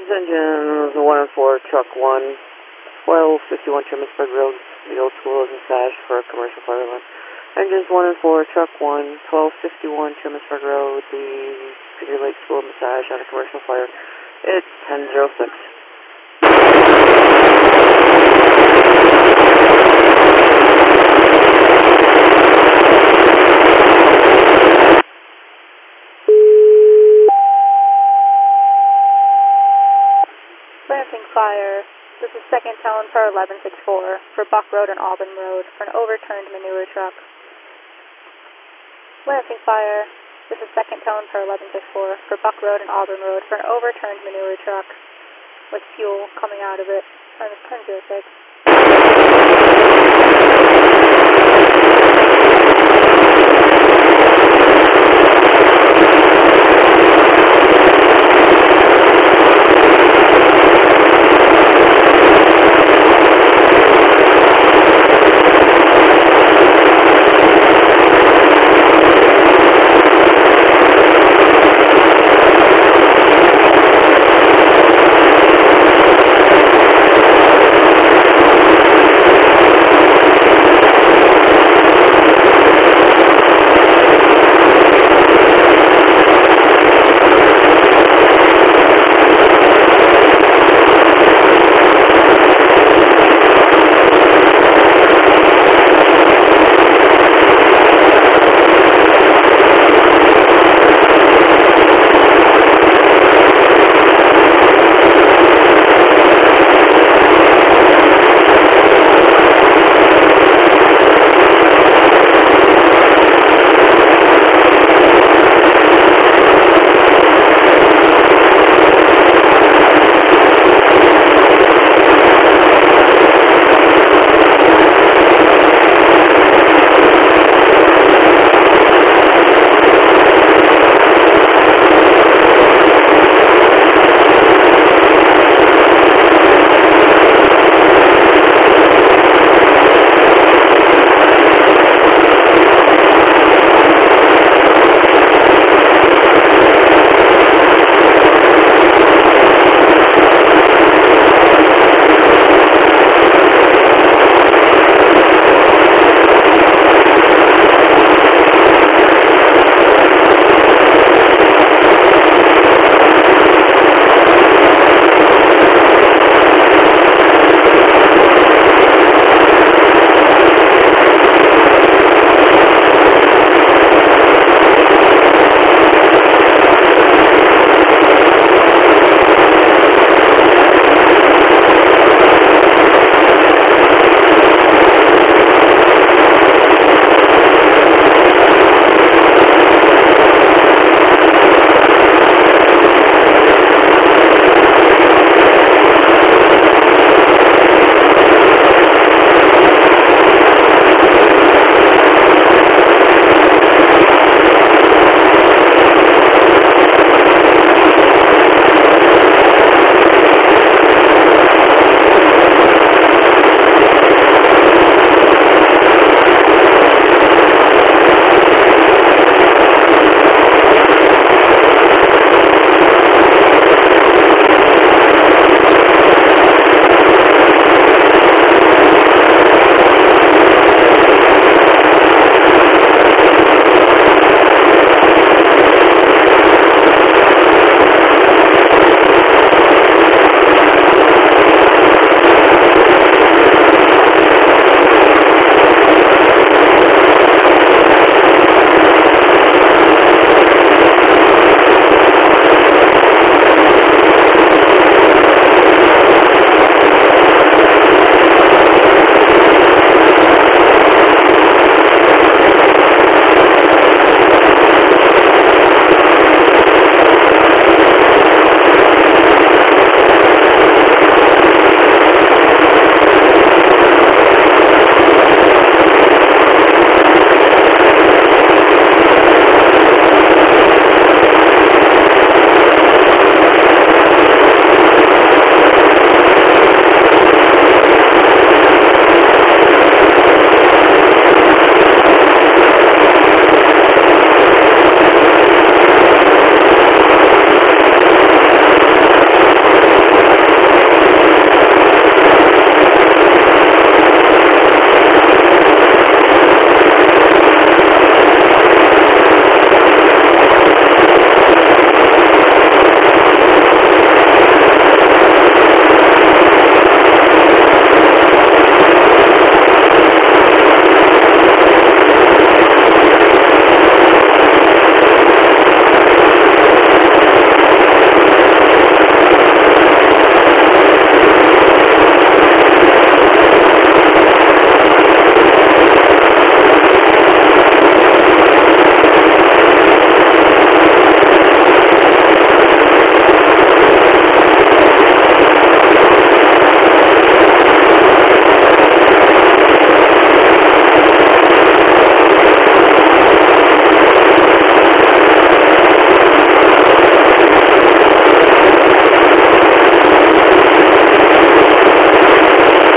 engines 1 and 4, truck 1, 1251 Chelmsford Road, the old school is massage for a commercial fire alarm. Engines 1 and 4, truck 1, 1251 Chelmsford Road, the Cedar Lake School massage on a commercial fire. It's 10:06. Lansing Fire. This is 2nd Talon for 1164 for Buck Road and Auburn Road for an overturned manure truck. Lansing Fire. This is 2nd Talon for 1164 for Buck Road and Auburn Road for an overturned manure truck with fuel coming out of it. Time is 10:06.